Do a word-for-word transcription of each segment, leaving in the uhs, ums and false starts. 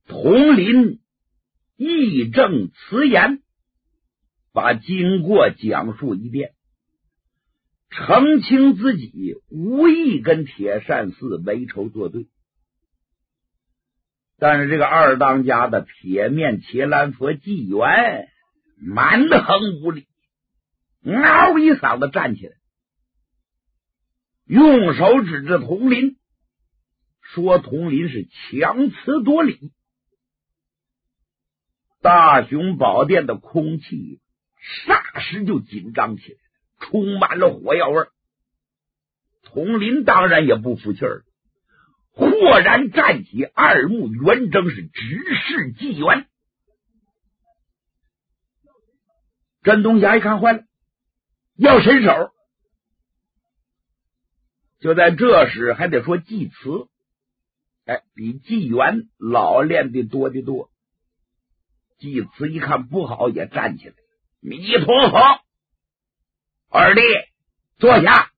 统领义正辞严，把经过讲述一遍，澄清自己无意跟铁扇寺为仇作对。但是这个二当家的铁面伽蓝佛纪元蛮横无理，嗷一嗓子站起来，用手指着统领，说统领是强词夺理。大雄宝殿的空气霎时就紧张起来，充满了火药味儿。统领当然也不服气儿，豁然站起，二目圆睁，是直视纪元。甄东霞一看坏了，要伸手。就在这时还得说祭词，哎，比纪元老练的多的多。祭词一看不好，也站起来，弥陀佛，二弟坐下。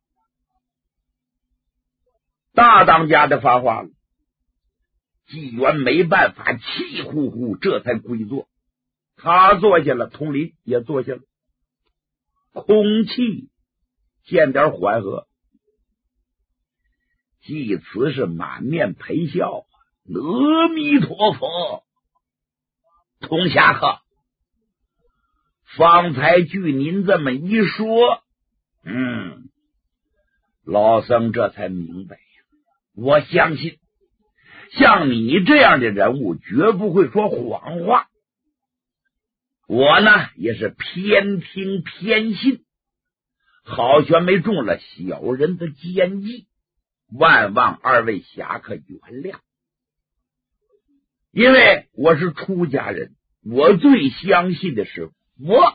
大当家的发话了，纪元没办法，气呼呼，这才归坐。他坐下了，统领也坐下了，空气见点缓和。祭词是满面陪笑，阿弥陀佛，统侠客，方才据您这么一说，嗯，老僧这才明白，我相信像你这样的人物绝不会说谎话。我呢也是偏听偏信，好悬没中了小人的奸计，万望二位侠客原谅。因为我是出家人，我最相信的是佛。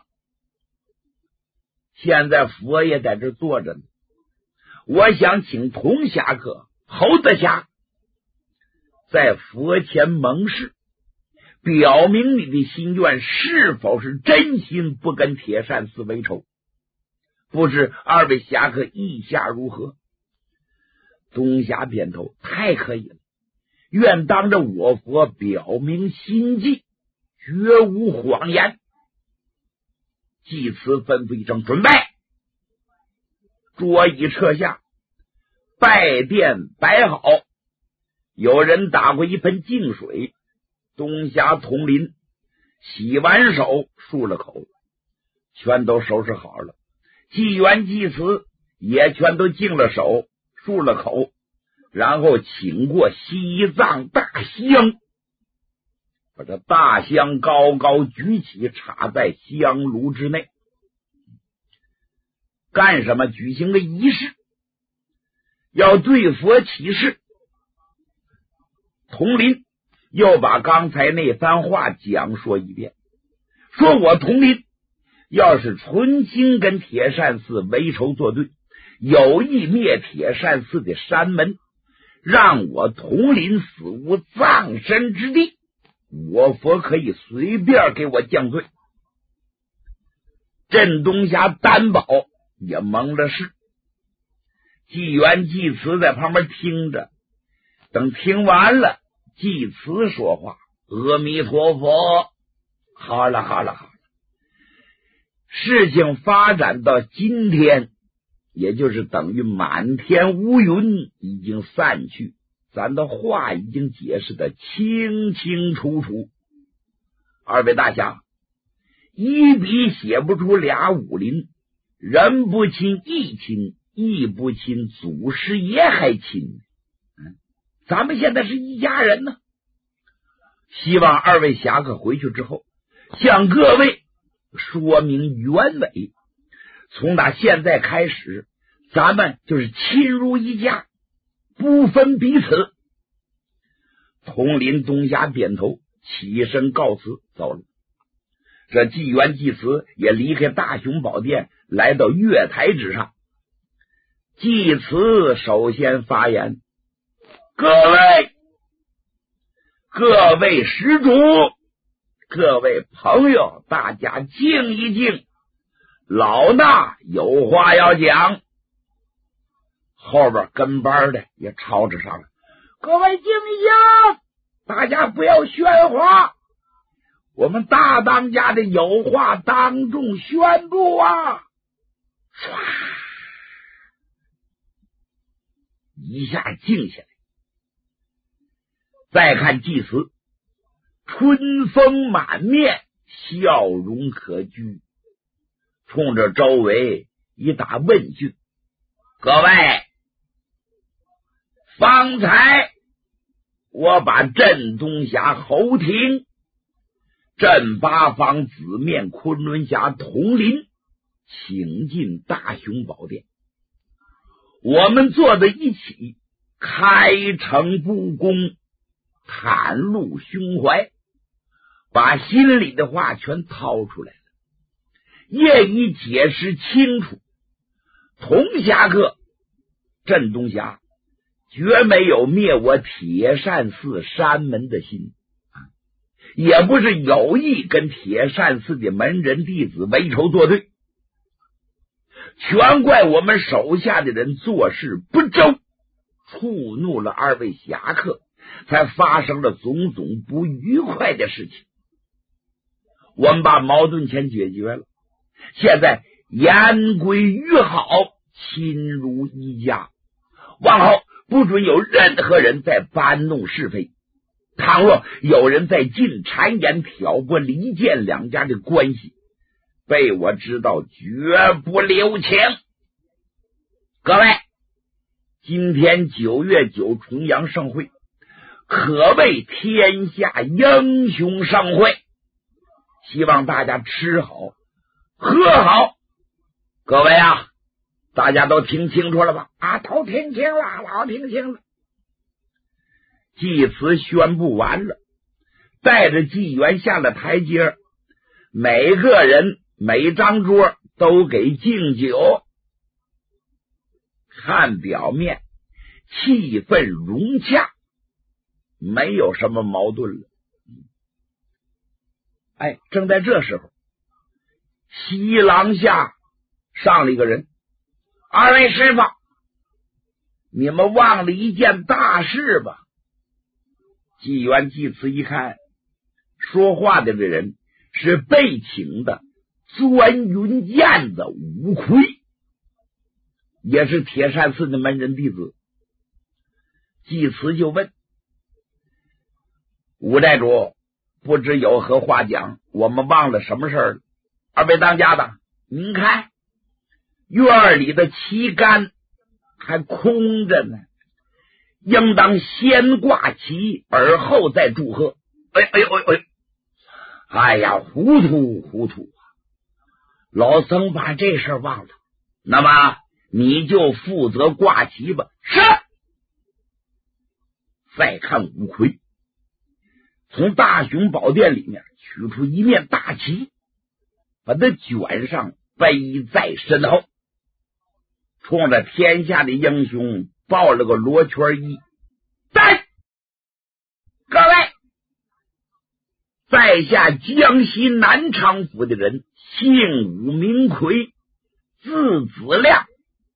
现在佛也在这坐着呢，我想请童侠客侯德侠在佛前盟誓，表明你的心愿是否是真心不跟铁扇寺为仇，不知二位侠客意下如何？东侠点头，太可以了，愿当着我佛表明心迹，绝无谎言。祭词吩咐一声，准备。桌椅撤下，拜垫摆好，有人打过一盆净水，东侠统领洗完手漱了口，全都收拾好了。纪元祭词也全都净了手漱了口，然后请过西藏大香，把这大香高高举起，插在香炉之内。干什么？举行个仪式，要对佛起誓。统领又把刚才那番话讲说一遍，说我统领要是存心跟铁扇寺为仇作对，有意灭铁扇寺的山门，让我统领死无葬身之地，我佛可以随便给我降罪。镇东侠担保也蒙了事。纪元祭词在旁边听着，等听完了，祭词说话，阿弥陀佛，好了好了好了。事情发展到今天，也就是等于满天乌云已经散去，咱的话已经解释的清清楚楚。二位大侠，一笔写不出俩武林，人不亲义亲，义不亲祖师爷还亲。嗯，咱们现在是一家人呢。希望二位侠客回去之后，向各位说明原委。从打现在开始，咱们就是亲如一家，不分彼此。统领东侠点头，起身告辞走了。这纪元祭词也离开大雄宝殿，来到月台之上。祭词首先发言，各位各位施主，各位朋友，大家静一静，老衲有话要讲。后边跟班的也吵着上来，各位静一静，大家不要喧哗，我们大当家的有话当众宣布啊！唰，一下静下来。再看祭司，春风满面，笑容可掬，冲着周围一打问句：各位，方才我把镇东峡侯廷、镇八方紫面昆仑峡统领请进大雄宝殿，我们坐在一起，开诚布公，袒露胸怀，把心里的话全掏出来了，业已解释清楚。同侠客镇东峡绝没有灭我铁扇寺山门的心，也不是有意跟铁扇寺的门人弟子为仇作对，全怪我们手下的人做事不周，触怒了二位侠客，才发生了种种不愉快的事情。我们把矛盾先解决了，现在言归于好，亲如一家，往后不准有任何人再搬弄是非，倘若有人再进谗言挑拨离间两家的关系，被我知道绝不留情。各位，今天九月九重阳盛会，可谓天下英雄盛会，希望大家吃好喝好。各位啊，大家都听清楚了吧？啊，都听清了，都听清了。祭词宣布完了，带着祭员下了台阶，每个人每张桌都给敬酒。看表面气氛融洽，没有什么矛盾了。哎，正在这时候，西廊下上了一个人：二位师傅，你们忘了一件大事吧？祭元祭词一看，说话的这人是被请的钻云剑的五魁，也是铁扇寺的门人弟子。祭词就问：吴寨主，不知有何话讲？我们忘了什么事儿了？二位当家的，您看院里的旗杆还空着呢，应当先挂旗，而后再祝贺。哎哎呦哎呦哎呀，糊涂糊涂啊！老僧把这事忘了，那么你就负责挂旗吧。是。再看五魁，从大雄宝殿里面取出一面大旗，把它卷上，背在身后，冲着天下的英雄抱了个罗圈揖。在各位，在下江西南昌府的人，姓武名魁，字子亮。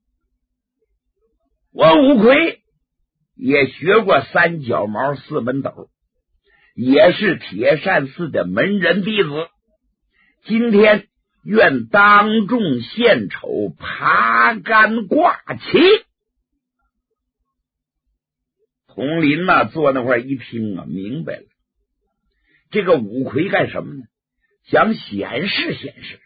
我五魁也学过三脚毛四门斗，也是铁扇寺的门人弟子。今天愿当众献丑，爬杆挂旗。佟林呐、啊，坐那块一听啊，明白了，这个五魁干什么呢？想显示显示，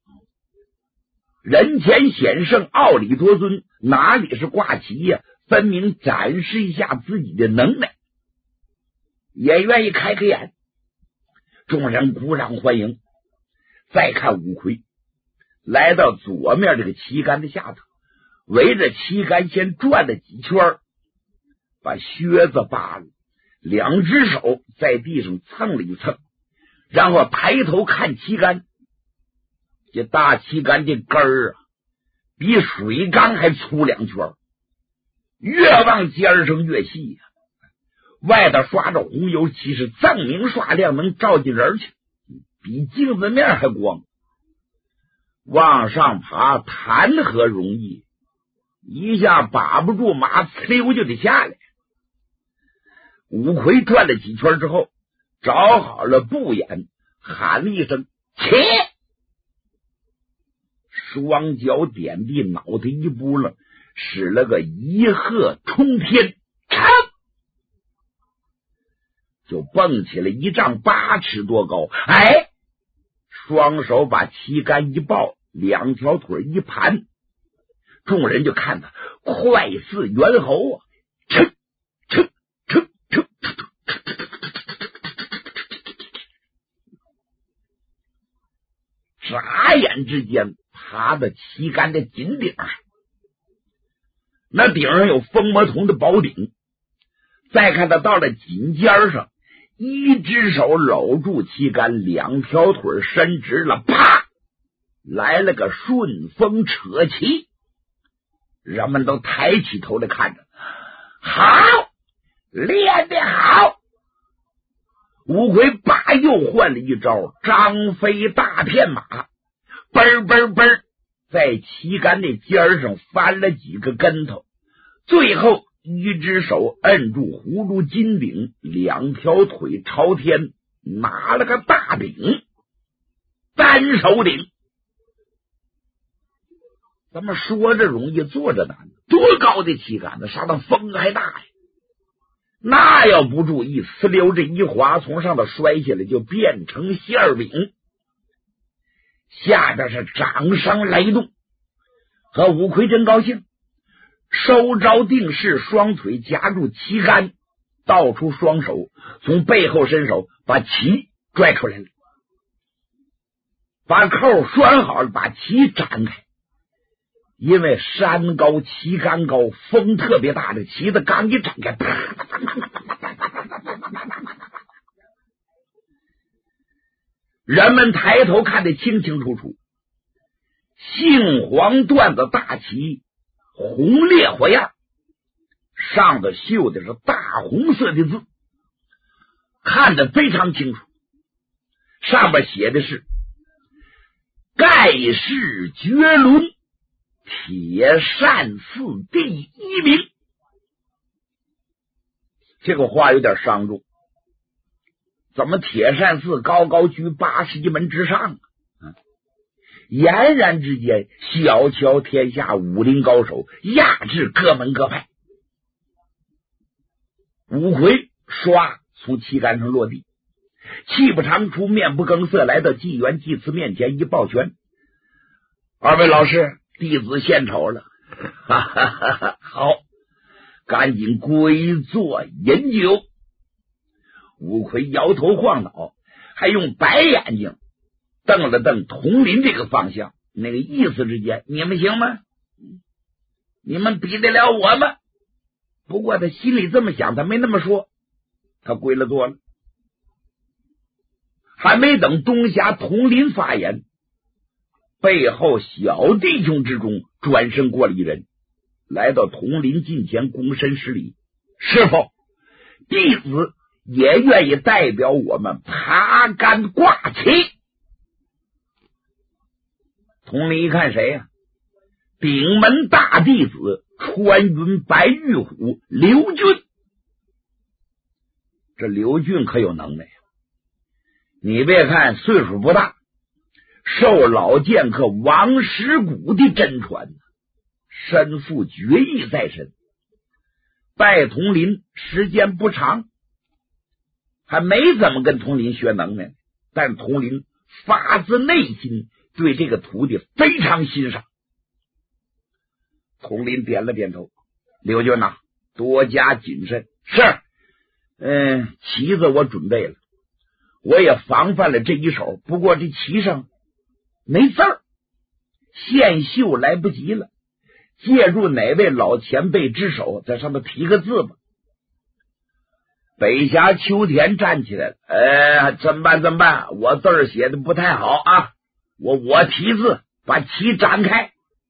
人前显圣，傲里多尊，哪里是挂旗呀、啊？分明展示一下自己的能耐，也愿意开开眼。众人鼓掌欢迎。再看五魁来到左面这个旗杆的下头，围着旗杆先转了几圈，把靴子扒了，两只手在地上蹭了一蹭，然后抬头看旗杆。这大旗杆的根儿啊，比水缸还粗两圈，越往尖上越细呀、啊，外头刷着红油漆，是锃明刷亮，能照进人去，比镜子面还光。往上爬谈何容易，一下把不住马，呲溜就得下来。五魁转了几圈之后， 找好了布眼，喊了一声起，双脚点地，脑袋一扑棱，使了个一鹤冲天，嚓，就蹦起了一丈八尺多高。哎，双手把旗杆一抱，两条腿一盘，众人就看他快似猿猴啊，哧哧哧哧哧，眨眼之间爬到旗杆的顶顶上，那顶上有风魔铜的宝顶。再看他到了颈尖上，一只手搂住旗杆，两条腿伸直了，啪，来了个顺风扯旗。人们都抬起头来看着，好，练得好。吴奎叭又换了一招，张飞大片马，嘣嘣嘣，在旗杆那尖上翻了几个跟头，最后一只手摁住葫芦金顶，两条腿朝天，拿了个大顶，单手顶。咱们说着容易，做着难，多高的旗杆子，上头风还大呀！那要不注意，呲溜着一滑，从上头摔下来，就变成馅饼。下边是掌声雷动，和吴奎真高兴，收招定势，双腿夹住旗杆，倒出双手，从背后伸手把旗拽出来了，把扣拴好了，把旗展开。因为山高旗杆高，风特别大，的旗子刚一展开，人们抬头看得清清楚楚，杏黄缎子大旗，红烈火焰，上头绣的是大红色的字，看得非常清楚。上面写的是盖世绝伦，铁扇寺第一名。这个话有点伤重，怎么铁扇寺高高居八十一门之上啊？俨然之间小瞧天下武林高手，压制各门各派。五魁唰从旗杆上落地，气不长出，面不更色，来到纪元祭祀面前一抱拳，二位老师，弟子献丑了。哈哈哈哈，好，赶紧归坐饮酒。吴奎摇头晃脑，还用白眼睛瞪了瞪铜林这个方向，那个意思之间，你们行吗？你们比得了我吗？不过他心里这么想，他没那么说，他归了座了。还没等东侠铜林发言，背后小弟兄之中转身过了一人，来到铜林近前，躬身施礼：师傅，弟子也愿意代表我们爬杆挂旗。铜林一看谁呀、啊？顶门大弟子穿云白玉虎刘俊。这刘俊可有能耐呀！你别看岁数不大，受老剑客王石谷的真传，身负绝艺在身。拜铜林时间不长，还没怎么跟铜林学能耐，但铜林发自内心对这个徒弟非常欣赏。铜林点了点头：刘俊呐，多加谨慎。是，嗯，旗子我准备了，我也防范了这一手，不过这旗上没字儿，线绣来不及了，借助哪位老前辈之手，在上面提个字吧。北峡秋田站起来了：哎，怎么办怎么办？我字儿写的不太好啊，我我提字，把旗展开。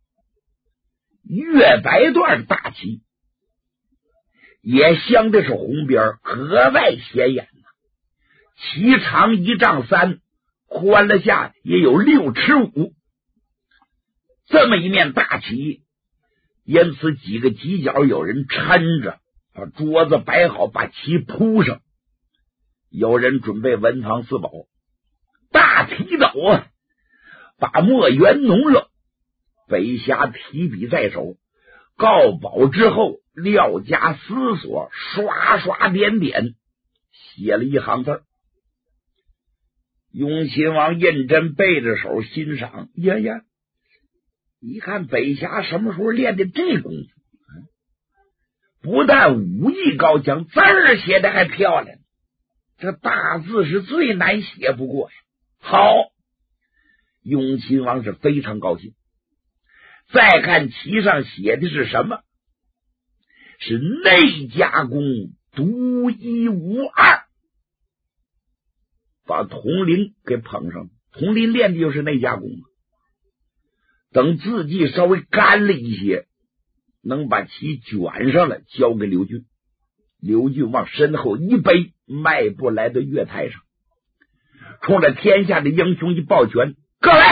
月白段的大旗也镶的是红边，格外显眼。旗长一丈三，宽了下也有六尺五。这么一面大旗，因此几个犄角有人撑着，把桌子摆好，把旗铺上。 有人准备文房四宝，大提斗啊，把墨圆浓了。北侠提笔在手，告宝之后，廖家思索，刷刷点点，写了一行字。雍亲王胤禛背着手欣赏，呀呀，你看北侠什么时候练的这功夫？不但武艺高强，字儿写的还漂亮，这大字是最难写不过呀。好，雍亲王是非常高兴。再看旗上写的是什么？是内家功独一无二，把佟麟给捧上。佟麟练的就是内家功，等字迹稍微干了一些，能把旗卷上来交给刘俊。刘俊往身后一背，迈步来到月台上，冲着天下的英雄一抱拳：各位，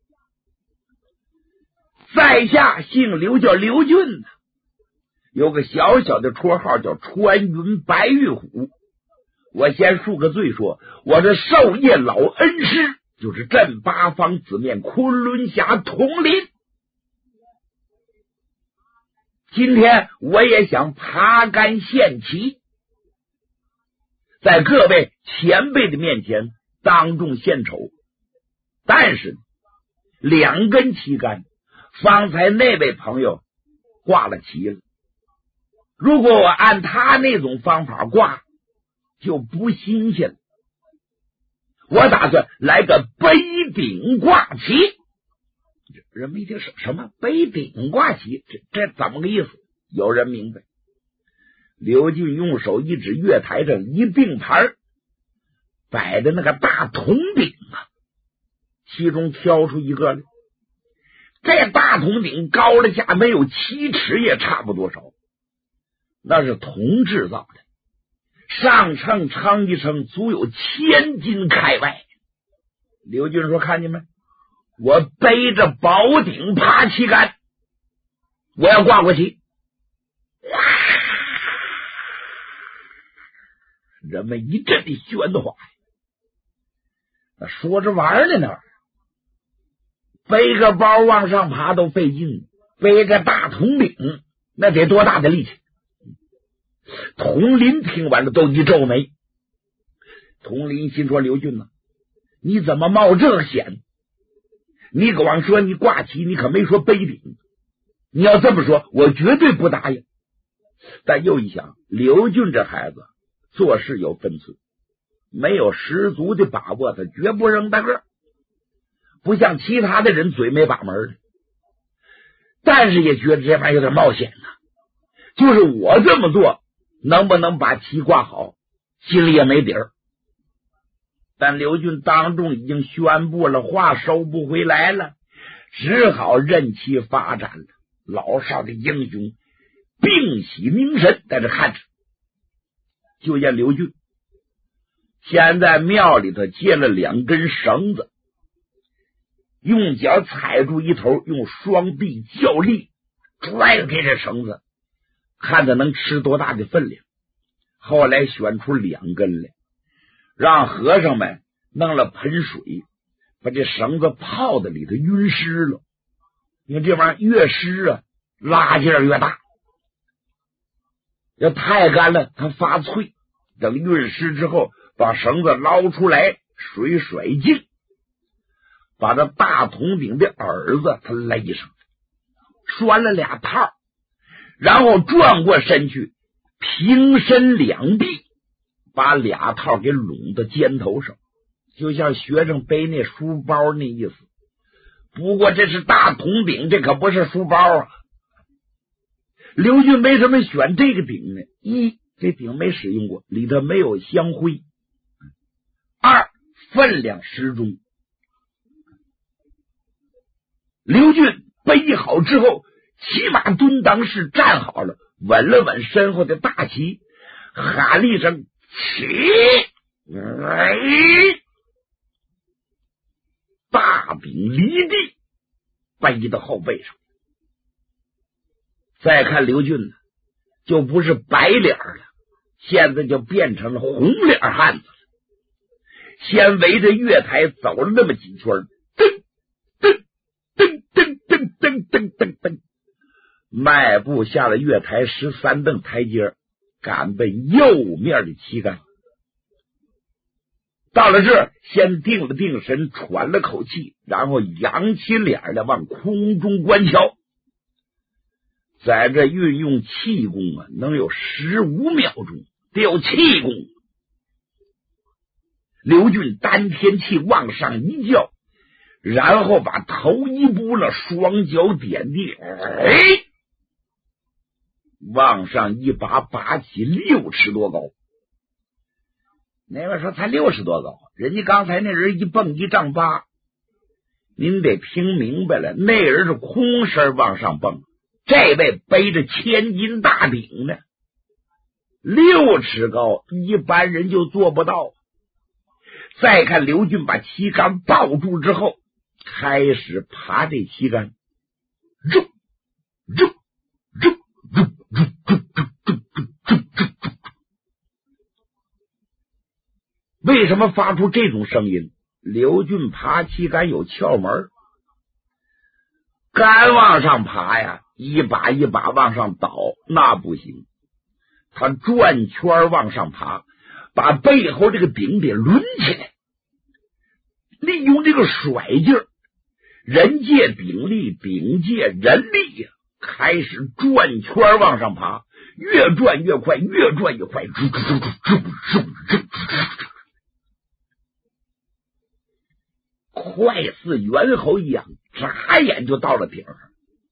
在下姓刘，叫刘俊，有个小小的绰号叫穿云白玉虎。我先恕个罪说，我的授业老恩师就是镇八方子面昆仑侠佟麟。今天我也想爬杆献旗，在各位前辈的面前当众献丑。但是两根旗杆，方才那位朋友挂了旗了，如果我按他那种方法挂，就不新鲜了。我打算来个杯顶挂旗。人们一听什么杯顶挂旗，这这怎么个意思？有人明白。刘俊用手一指月台上一并排摆的那个大铜鼎啊，其中挑出一个来。这大铜鼎高了下没有七尺也差不多少，那是铜制造的，上称称一称足有千斤开外。刘俊说：看见没，我背着宝鼎爬旗杆，我要挂过去。人们一阵的喧哗，那说着玩的呢，背个包往上爬都费劲，背个大铜鼎那得多大的力气。佟麟听完了都一皱眉。佟麟心说：刘俊呢、啊，你怎么冒这个险？你光说你挂旗，你可没说背顶。你要这么说，我绝对不答应。但又一想，刘俊这孩子做事有分寸，没有十足的把握，他绝不扔大个，不像其他的人嘴没把门的。但是也觉得这玩意有点冒险呢、啊，就是我这么做能不能把旗挂好，心里也没底儿。但刘俊当众已经宣布了，话收不回来了，只好任其发展了。老少的英雄屏息凝神在这看着。就见刘俊先在庙里头接了两根绳子，用脚踩住一头，用双臂较力拽开这绳子，看他能吃多大的分量。后来选出两根来，让和尚们弄了盆水，把这绳子泡在里头晕湿了。你看这玩意儿越湿啊，拉劲儿越大。要太干了，它发脆。等晕湿之后，把绳子捞出来，水甩净，把这大铜鼎的耳子他勒上，拴了俩套，然后转过身去，平伸两臂，把俩套给拢到肩头上，就像学生背那书包那意思。不过这是大铜鼎，这可不是书包啊。刘俊为什么选这个鼎呢？一，这鼎没使用过，里头没有香灰；二，分量适中。刘俊背好之后，骑马蹲裆式站好了，稳了稳身后的大旗，喊了一声起，哎，大鼎离地，背到后背上。再看刘俊呢，就不是白脸了，现在就变成了红脸汉子了。 先围着月台走了那么几圈，噔噔噔噔噔噔噔噔噔，迈步下了月台十三蹬台阶，赶奔右面的旗杆。到了这儿，先定了定神，喘了口气，然后扬起脸来往空中观瞧。在这运用气功啊，能有十五秒钟，得有气功。刘俊丹田气往上一叫，然后把头一步了，双脚点地，哎，往上一拔，拔起六尺多高。那位说才六十多高，人家刚才那人一蹦一丈八，您得听明白了，那人是空身往上蹦，这位背着千斤大鼎呢，六尺高，一般人就做不到。再看刘俊把旗杆抱住之后，开始爬这旗杆，肉肉肉肉肉肉肉肉肉。为什么发出这种声音？刘俊爬旗杆有窍门，杆往上爬呀，一把一把往上倒，那不行，他转圈往上爬，把背后这个顶得抡起来，利用这个甩劲儿，人借鼎力，鼎借人力呀，开始转圈往上爬，越转越快，越转越快，快似猿猴一样，眨眼就到了顶上。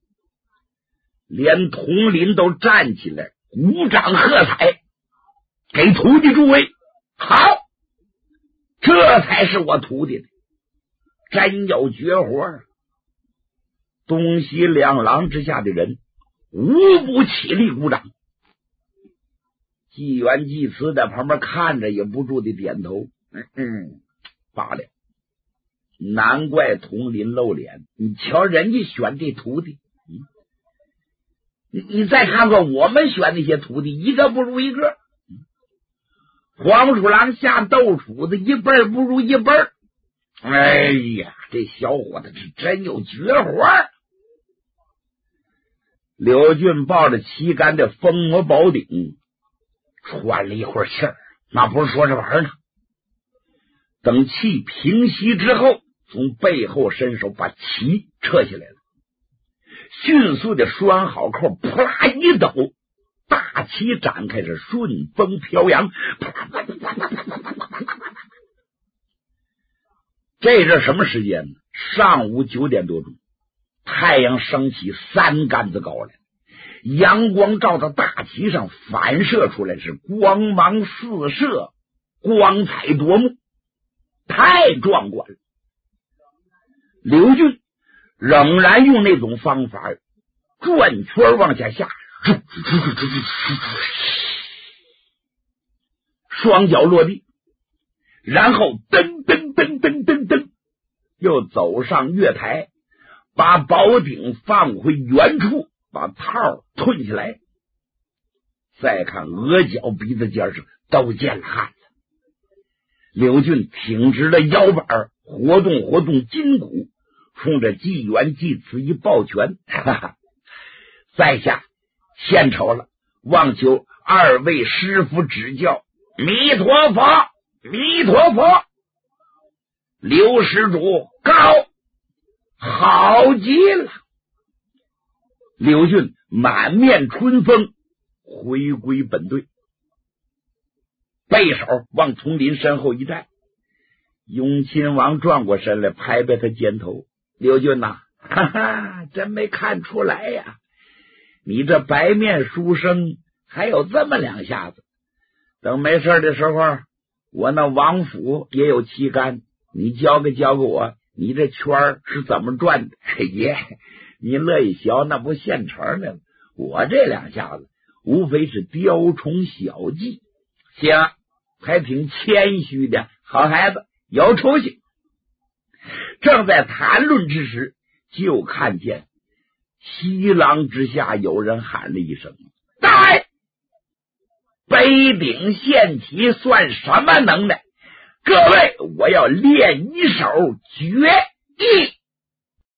连统领都站起来鼓掌喝彩，给徒弟助威。好，这才是我徒弟的，真有绝活啊！东西两廊之下的人无不起立鼓掌。纪元济慈在旁边看着也不住的点头，嗯嗯，罢了。难怪统领露脸，你瞧人家选这徒弟，嗯、你你再看看我们选那些徒弟，一个不如一个。黄鼠狼下豆杵子，一辈不如一辈。哎呀，这小伙子是真有绝活。刘俊抱着旗杆的封魔宝鼎，喘了一会儿气儿，那不是说着玩呢。等气平息之后，从背后伸手把旗撤下来了，迅速的拴好扣，扑啦一抖，大旗展开是顺风飘扬。这是什么时间呢？上午九点多钟，太阳升起三竿子高来，阳光照到大旗上，反射出来是光芒四射，光彩夺目，太壮观了。刘俊仍然用那种方法转圈往下下，双脚落地，然后噔噔噔噔噔噔，又走上月台，把宝鼎放回原处，把套吞起来。再看额角鼻子尖上都见了汗了。刘俊挺直了腰板，活动活动筋骨，冲着纪元济慈一抱拳，哈哈，在下献丑了，望求二位师傅指教。弥陀佛，弥陀佛。刘施主高，好极了。刘俊满面春风，回归本队，背手往丛林身后一站。永亲王转过身来，拍拍他肩头：“刘俊呐、啊，哈哈，真没看出来呀，你这白面书生还有这么两下子。等没事的时候，我那王府也有旗杆，你教给教给我，你这圈是怎么转的？爷，你乐意学，那不现成的。我这两下子无非是雕虫小技。行，还挺谦虚的，好孩子，有出息。”正在谈论之时，就看见西廊之下有人喊了一声：“来！”背鼎献旗算什么能耐？各位， 我要练一手绝艺。